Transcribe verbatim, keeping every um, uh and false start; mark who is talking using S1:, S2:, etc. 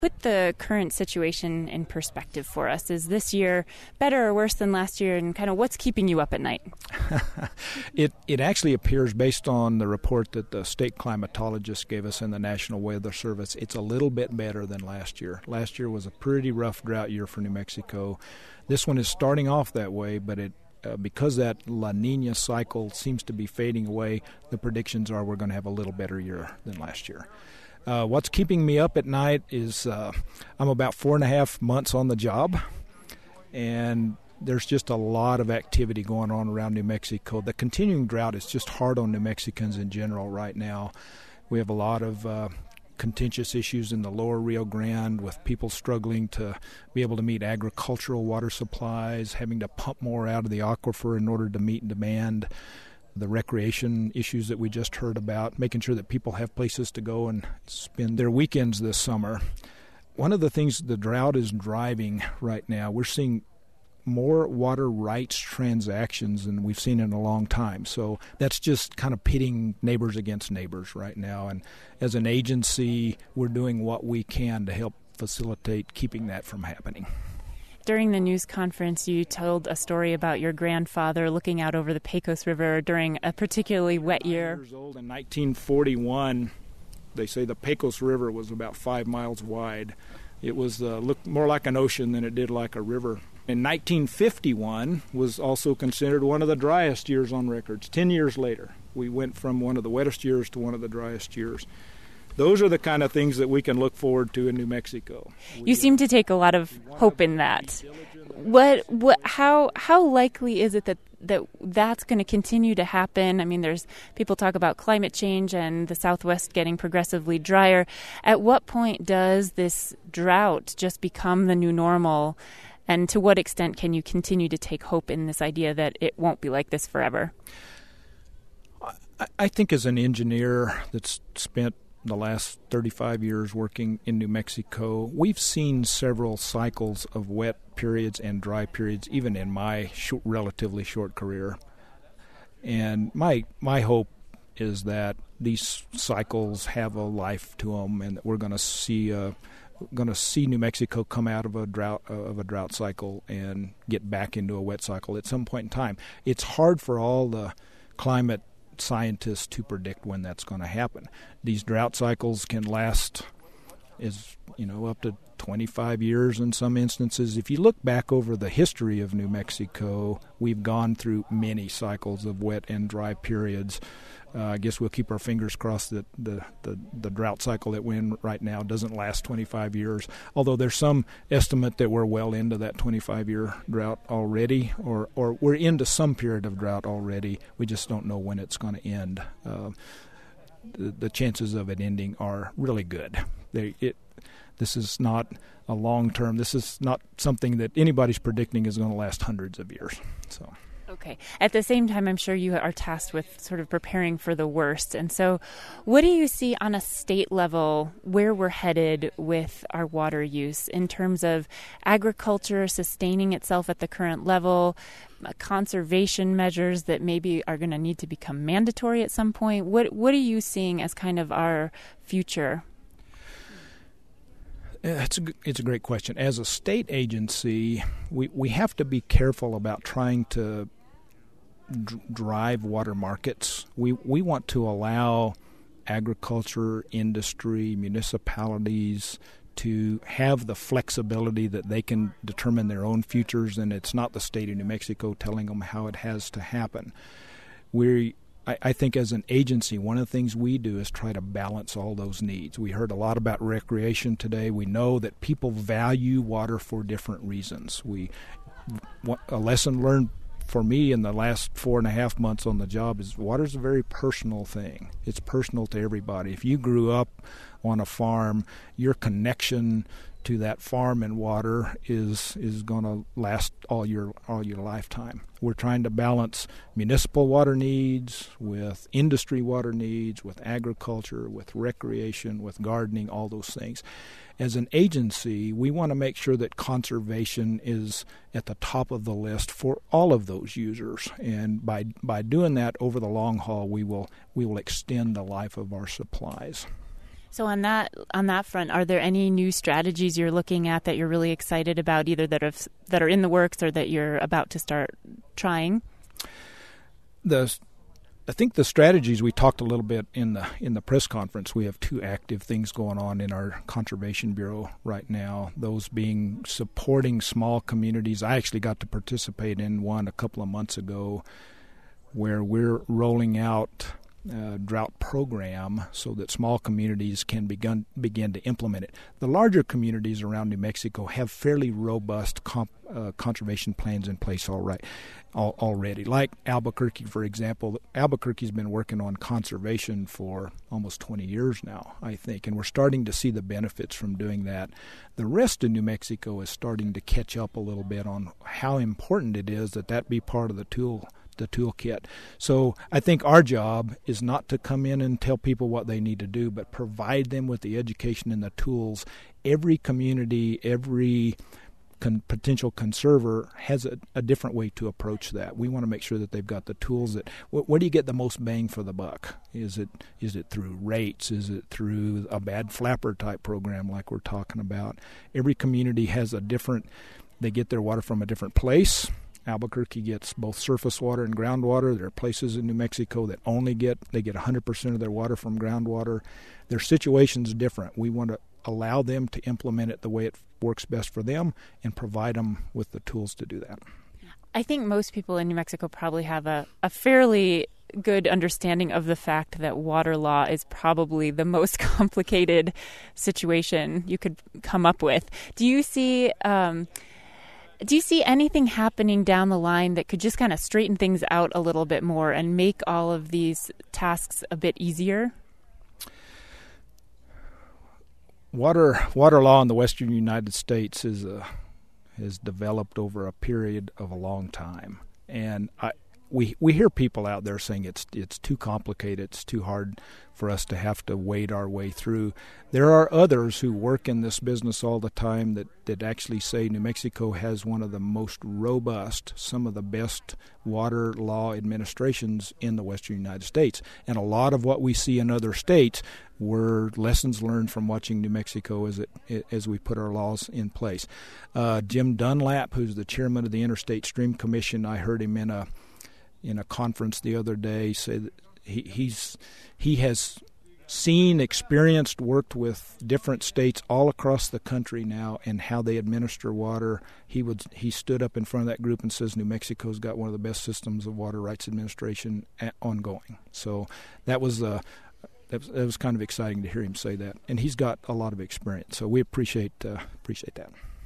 S1: Put the current situation in perspective for us. Is this year better or worse than last year, and kind of what's keeping you up at night?
S2: it it actually appears, based on the report that the state climatologist gave us in the National Weather Service, it's a little bit better than last year. Last year was a pretty rough drought year for New Mexico. This one is starting off that way, but it uh, because that La Nina cycle seems to be fading away, the predictions are we're going to have a little better year than last year. Uh, what's keeping me up at night is uh, I'm about four and a half months on the job, and there's just a lot of activity going on around New Mexico. The continuing drought is just hard on New Mexicans in general right now. We have a lot of uh, contentious issues in the lower Rio Grande with people struggling to be able to meet agricultural water supplies, having to pump more out of the aquifer in order to meet demand. The recreation issues that we just heard about, making sure that people have places to go and spend their weekends this summer. One of the things the drought is driving right now, we're seeing more water rights transactions than we've seen in a long time. So that's just kind of pitting neighbors against neighbors right now. And as an agency, we're doing what we can to help facilitate keeping that from happening.
S1: During the news conference, you told a story about your grandfather looking out over the Pecos River during a particularly wet year.
S2: Years old in nineteen forty-one, they say the Pecos River was about five miles wide. It was uh, looked more like an ocean than it did like a river. In nineteen fifty-one was also considered one of the driest years on records. Ten years later, we went from one of the wettest years to one of the driest years. Those are the kind of things that we can look forward to in New Mexico.
S1: You we, seem to take a lot of hope in that. What, what, how, how likely is it that, that that's going to continue to happen? I mean, there's people talk about climate change and the Southwest getting progressively drier. At what point does this drought just become the new normal? And to what extent can you continue to take hope in this idea that it won't be like this forever?
S2: I, I think as an engineer that's spent the last thirty-five years working in New Mexico, we've seen several cycles of wet periods and dry periods, even in my short, relatively short career. And my my hope is that these cycles have a life to them, and that we're going to see a going to see New Mexico come out of a drought of a drought cycle and get back into a wet cycle at some point in time. It's hard for all the climate scientists to predict when that's going to happen. These drought cycles can last, is you know, up to twenty-five years in some instances. If you look back over the history of New Mexico, we've gone through many cycles of wet and dry periods. Uh, I guess we'll keep our fingers crossed that the, the, the drought cycle that we're in right now doesn't last twenty-five years, although there's some estimate that we're well into that twenty-five-year drought already, or, or we're into some period of drought already. We just don't know when it's going to end. Uh, the, the chances of it ending are really good. They, it, this is not a long-term, this is not something that anybody's predicting is going to last hundreds of years. So.
S1: Okay. At the same time, I'm sure you are tasked with sort of preparing for the worst. And so what do you see on a state level where we're headed with our water use in terms of agriculture sustaining itself at the current level, conservation measures that maybe are going to need to become mandatory at some point? What What are you seeing as kind of our future?
S2: It's a, it's a great question. As a state agency, we, we have to be careful about trying to d- drive water markets. We we want to allow agriculture, industry, municipalities to have the flexibility that they can determine their own futures, and it's not the state of New Mexico telling them how it has to happen. We I, I think as an agency, one of the things we do is try to balance all those needs. We heard a lot about recreation today. We know that people value water for different reasons. We a lesson learned for me in the last four and a half months on the job is water is a very personal thing. It's personal to everybody. If you grew up on a farm, your connection to that farm and water is is going to last all your all your lifetime. We're trying to balance municipal water needs with industry water needs, with agriculture, with recreation, with gardening, all those things. As an agency, we want to make sure that conservation is at the top of the list for all of those users. And by by doing that over the long haul, we will we will extend the life of our supplies.
S1: So on that on that front, are there any new strategies you're looking at that you're really excited about, either that have, that are in the works or that you're about to start trying?
S2: The I think the strategies we talked a little bit in the in the press conference. We have two active things going on in our Conservation Bureau right now. Those being supporting small communities. I actually got to participate in one a couple of months ago, where we're rolling out a drought program so that small communities can begin begin to implement it. The larger communities around New Mexico have fairly robust comp, uh, conservation plans in place all right, all, already. Like Albuquerque, for example. Albuquerque's been working on conservation for almost twenty years now, I think, and we're starting to see the benefits from doing that. The rest of New Mexico is starting to catch up a little bit on how important it is that that be part of the tool the toolkit. So I think our job is not to come in and tell people what they need to do, but provide them with the education and the tools. Every community, every con- potential conserver has a, a different way to approach that. We want to make sure that they've got the tools that, wh- where do you get the most bang for the buck? Is it is it through rates? Is it through a bad flapper type program like we're talking about? Every community has a different, they get their water from a different place. Albuquerque gets both surface water and groundwater. There are places in New Mexico that only get, they get one hundred percent of their water from groundwater. Their situation's different. We want to allow them to implement it the way it works best for them and provide them with the tools to do that.
S1: I think most people in New Mexico probably have a, a fairly good understanding of the fact that water law is probably the most complicated situation you could come up with. Do you see... Um, Do you see anything happening down the line that could just kind of straighten things out a little bit more and make all of these tasks a bit easier?
S2: Water water law in the western United States is a, has developed over a period of a long time, and I, we we hear people out there saying it's it's too complicated, it's too hard for us to have to wade our way through. There are others who work in this business all the time that, that actually say New Mexico has one of the most robust, some of the best water law administrations in the western United States. And a lot of what we see in other states were lessons learned from watching New Mexico as it as we put our laws in place. Uh, Jim Dunlap, who's the chairman of the Interstate Stream Commission, I heard him in a in a conference the other day say that he, he's he has seen, experienced, worked with different states all across the country now and how they administer water. He would he stood up in front of that group and says New Mexico's got one of the best systems of water rights administration at, ongoing. So that was uh, that was, that was kind of exciting to hear him say that, and he's got a lot of experience. So we appreciate uh, appreciate that.